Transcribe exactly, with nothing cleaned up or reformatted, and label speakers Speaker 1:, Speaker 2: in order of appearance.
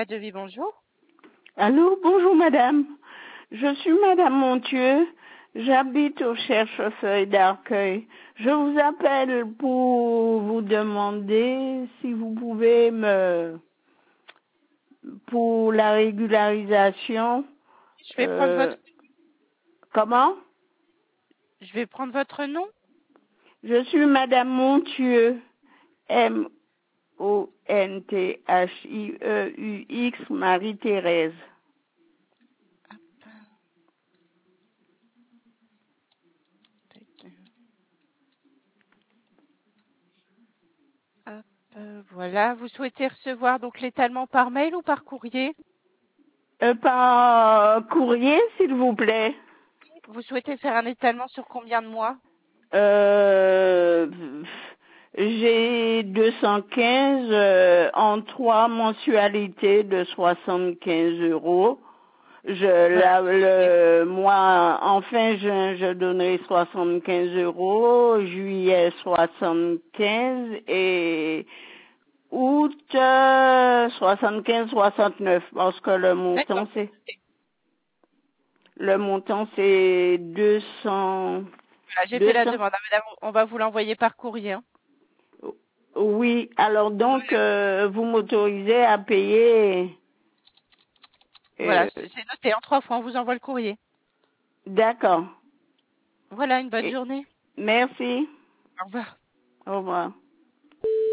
Speaker 1: Arrête de vie, bonjour.
Speaker 2: Allô, bonjour madame. Je suis madame Montieu. J'habite au Cherchefeuille d'Arcueil. Je vous appelle pour vous demander si vous pouvez me... pour la régularisation...
Speaker 1: Je vais prendre
Speaker 2: euh,
Speaker 1: votre,
Speaker 2: Comment?
Speaker 1: je vais prendre votre nom.
Speaker 2: Je suis madame Montieu. M O N T H I E U X, Marie-Thérèse.
Speaker 1: Hop, euh, voilà. Vous souhaitez recevoir donc l'étalement par mail ou par courrier?
Speaker 2: Euh, par courrier, s'il vous plaît.
Speaker 1: Vous souhaitez faire un étalement sur combien de mois?
Speaker 2: Euh, j'ai deux cent quinze euh, en trois mensualités de soixante-quinze euros. Je,
Speaker 1: Voilà.
Speaker 2: la, le mois, en fin juin, je donnerai soixante-quinze euros, juillet soixante-quinze et août euh, soixante-quinze, soixante-neuf, parce que le montant
Speaker 1: D'accord.
Speaker 2: c'est, le montant c'est deux cents,
Speaker 1: Voilà, j'ai fait
Speaker 2: deux
Speaker 1: la
Speaker 2: cents.
Speaker 1: demande. Ah, madame, on va vous l'envoyer par courrier, hein.
Speaker 2: Oui, alors donc, euh, vous m'autorisez à payer.
Speaker 1: Voilà,
Speaker 2: euh,
Speaker 1: c'est c'est noté. En trois fois, on vous envoie le courrier.
Speaker 2: D'accord.
Speaker 1: Voilà, une bonne
Speaker 2: Et-
Speaker 1: journée.
Speaker 2: Merci.
Speaker 1: Au revoir.
Speaker 2: Au revoir.